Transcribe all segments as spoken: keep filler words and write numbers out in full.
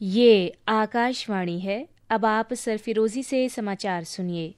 ये आकाशवाणी है। अब आप सरफिरोजी से समाचार सुनिए।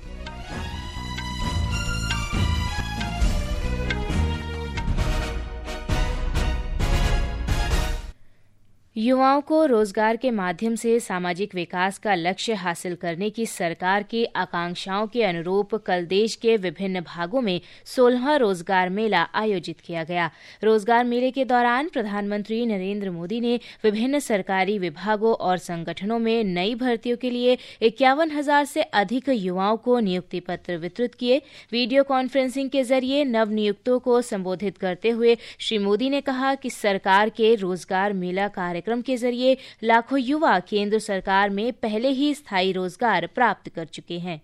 युवाओं को रोजगार के माध्यम से सामाजिक विकास का लक्ष्य हासिल करने की सरकार की आकांक्षाओं के अनुरूप कल देश के विभिन्न भागों में सोलहवां रोजगार मेला आयोजित किया गया। रोजगार मेले के दौरान प्रधानमंत्री नरेंद्र मोदी ने विभिन्न सरकारी विभागों और संगठनों में नई भर्तियों के लिए इक्यावन हजार से अधिक युवाओं को नियुक्ति पत्र वितरित किए। वीडियो कॉन्फ्रेंसिंग के जरिए नवनियुक्तों को संबोधित करते हुए श्री मोदी ने कहा कि सरकार के रोजगार मेला कार्यक्रम कार्यक्रम के जरिए लाखों युवा केंद्र सरकार में पहले ही स्थायी रोजगार प्राप्त कर चुके हैं।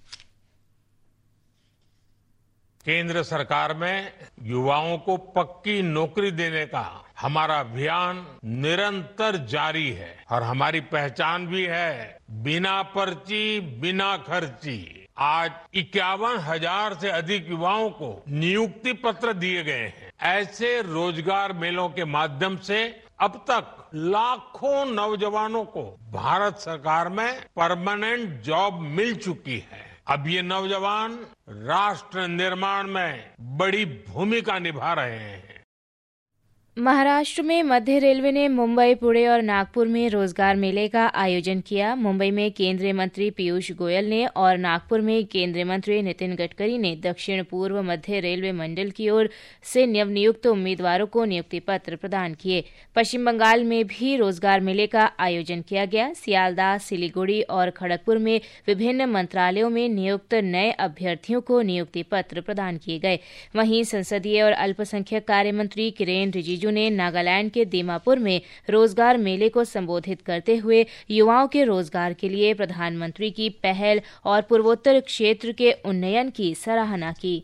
केंद्र सरकार में युवाओं को पक्की नौकरी देने का हमारा अभियान निरंतर जारी है और हमारी पहचान भी है बिना पर्ची बिना खर्ची। आज इक्यावन हजार से अधिक युवाओं को नियुक्ति पत्र दिए गए हैं। ऐसे रोजगार मेलों के माध्यम से अब तक लाखों नौजवानों को भारत सरकार में परमानेंट जॉब मिल चुकी है। अब ये नौजवान राष्ट्र निर्माण में बड़ी भूमिका निभा रहे हैं। महाराष्ट्र में मध्य रेलवे ने मुंबई, पुणे और नागपुर में रोजगार मेले का आयोजन किया। मुंबई में केंद्रीय मंत्री पीयूष गोयल ने और नागपुर में केंद्रीय मंत्री नितिन गडकरी ने दक्षिण पूर्व मध्य रेलवे मंडल की ओर से नवनियुक्त उम्मीदवारों को नियुक्ति पत्र प्रदान किए। पश्चिम बंगाल में भी रोजगार मेले का आयोजन किया गया। सियालदाह, सिलीगुड़ी और खड़गपुर में विभिन्न मंत्रालयों में नियुक्त नए अभ्यर्थियों को नियुक्ति पत्र प्रदान किए गए। वहीं संसदीय और अल्पसंख्यक कार्य मंत्री किरेन रिजिजू ने नागालैंड के दीमापुर में रोजगार मेले को संबोधित करते हुए युवाओं के रोजगार के लिए प्रधानमंत्री की पहल और पूर्वोत्तर क्षेत्र के उन्नयन की सराहना की।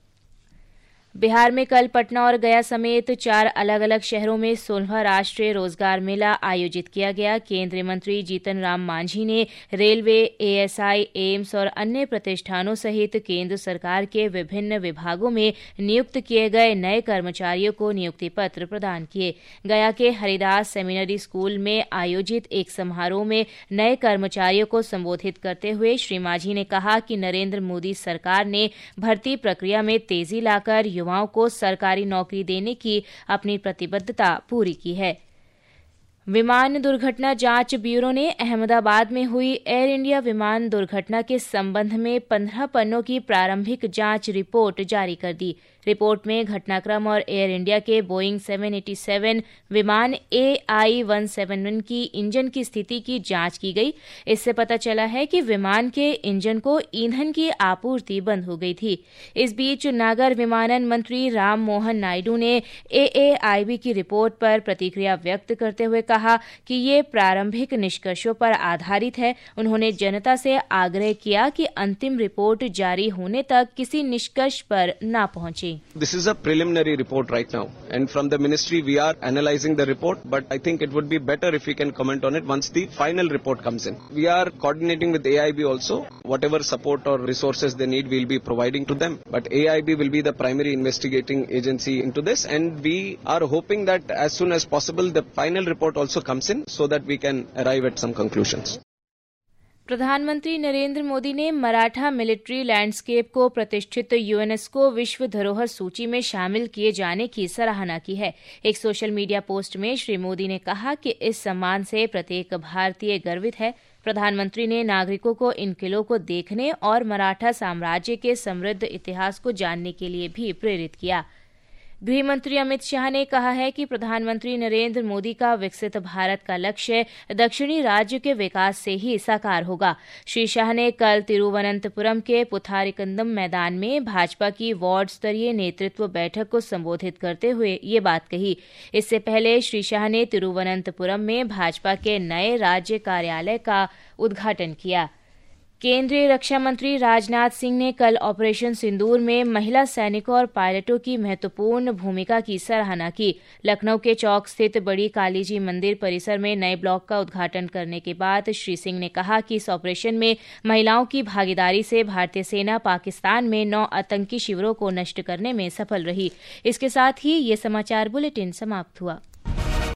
बिहार में कल पटना और गया समेत चार अलग अलग शहरों में सोलहवां राष्ट्रीय रोजगार मेला आयोजित किया गया। केंद्रीय मंत्री जीतन राम मांझी ने रेलवे, एएसआई, एम्स और अन्य प्रतिष्ठानों सहित केंद्र सरकार के विभिन्न विभागों में नियुक्त किए गए नए कर्मचारियों को नियुक्ति पत्र प्रदान किए। गया के हरिदास सेमिनरी स्कूल में आयोजित एक समारोह में नए कर्मचारियों को संबोधित करते हुए श्री मांझी ने कहा कि नरेंद्र मोदी सरकार ने भर्ती प्रक्रिया में तेजी लाकर युवाओं को सरकारी नौकरी देने की अपनी प्रतिबद्धता पूरी की है। विमान दुर्घटना जांच ब्यूरो ने अहमदाबाद में हुई एयर इंडिया विमान दुर्घटना के संबंध में पंद्रह पन्नों की प्रारंभिक जांच रिपोर्ट जारी कर दी। रिपोर्ट में घटनाक्रम और एयर इंडिया के बोइंग सात सौ सत्तासी विमान ए आई एक सौ इकहत्तर की इंजन की स्थिति की जांच की गई। इससे पता चला है कि विमान के इंजन को ईंधन की आपूर्ति बंद हो गई थी। इस बीच नागर विमानन मंत्री राम मोहन नायडू ने ए ए आई बी की रिपोर्ट पर प्रतिक्रिया व्यक्त करते हुए कहा कि ये प्रारंभिक निष्कर्षों पर आधारित है। उन्होंने जनता से आग्रह किया कि अंतिम रिपोर्ट जारी होने तक किसी निष्कर्ष पर न पहुंचे। This is a preliminary report right now, and from the ministry we are analyzing the report, but I think it would be better if we can comment on it once the final report comes in. We are coordinating with A I B also. Whatever support or resources they need, we'll be providing to them. But A I B will be the primary investigating agency into this, and we are hoping that as soon as possible the final report also comes in so that we can arrive at some conclusions. प्रधानमंत्री नरेंद्र मोदी ने Maratha military landscape को प्रतिष्ठित UNESCO विश्व धरोहर सूची में शामिल किए जाने की सराहना की है। एक सोशल मीडिया पोस्ट में श्री मोदी ने कहा कि इस सम्मान से प्रत्येक भारतीय गर्वित है। प्रधानमंत्री ने नागरिकों को इन किलों को देखने और मराठा साम्राज्य के समृद्ध इतिहास को जानने के लिए भी प्रेरित किया। गृहमंत्री अमित शाह ने कहा है कि प्रधानमंत्री नरेंद्र मोदी का विकसित भारत का लक्ष्य दक्षिणी राज्य के विकास से ही साकार होगा। श्री शाह ने कल तिरुवनंतपुरम के पुथारिकंदम मैदान में भाजपा की वार्ड स्तरीय नेतृत्व बैठक को संबोधित करते हुए ये बात कही। इससे पहले श्री शाह ने तिरुवनंतपुरम में भाजपा के नए राज्य कार्यालय का उद्घाटन किया। केंद्रीय रक्षा मंत्री राजनाथ सिंह ने कल ऑपरेशन सिंदूर में महिला सैनिकों और पायलटों की महत्वपूर्ण भूमिका की सराहना की। लखनऊ के चौक स्थित बड़ी कालीजी मंदिर परिसर में नए ब्लॉक का उद्घाटन करने के बाद श्री सिंह ने कहा कि इस ऑपरेशन में महिलाओं की भागीदारी से भारतीय सेना पाकिस्तान में नौ आतंकी शिविरों को नष्ट करने में सफल रही। इसके साथ ही ये समाचार बुलेटिन समाप्त हुआ।